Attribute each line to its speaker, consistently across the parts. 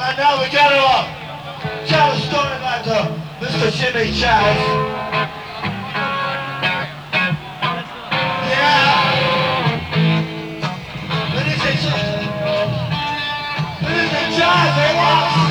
Speaker 1: And now we gotta tell a story about Mr. Jimmy Chaz. Yeah. Ladies and Chaz, they want.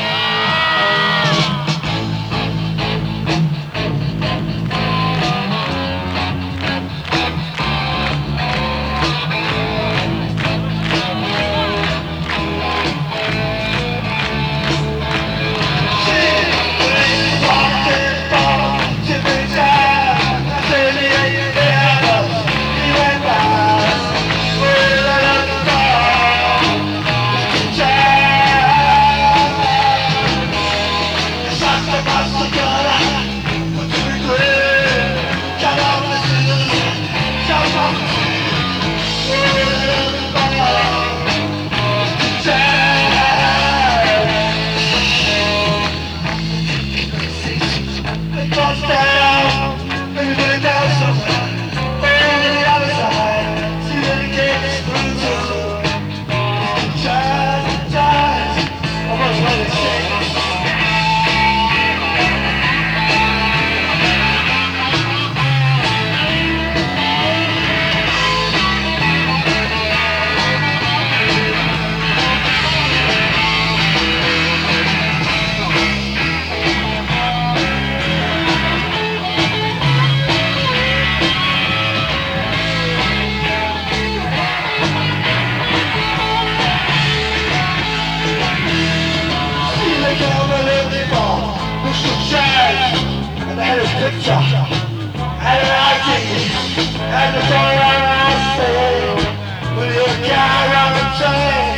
Speaker 1: Picture and an ID and the door around the state with your car around the train.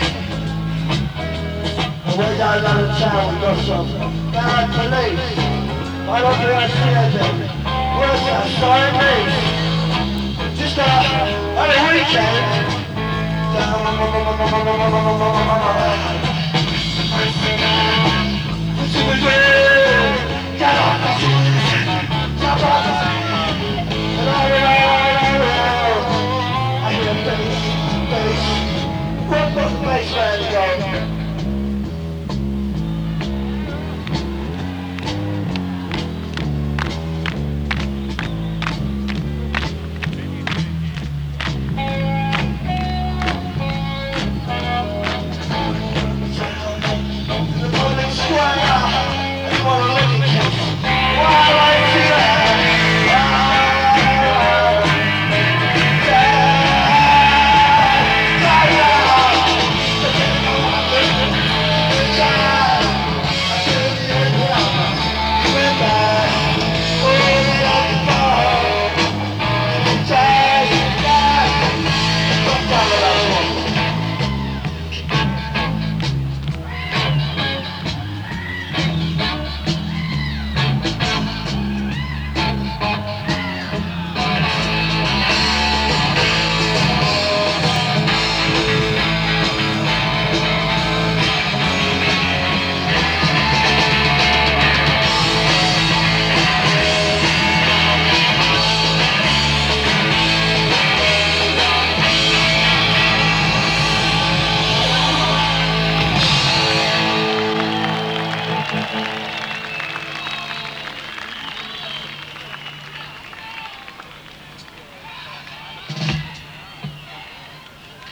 Speaker 1: And way down out of town we got some bad police. I don't think I see anything. Where's that? Sorry me. Just on a weekend.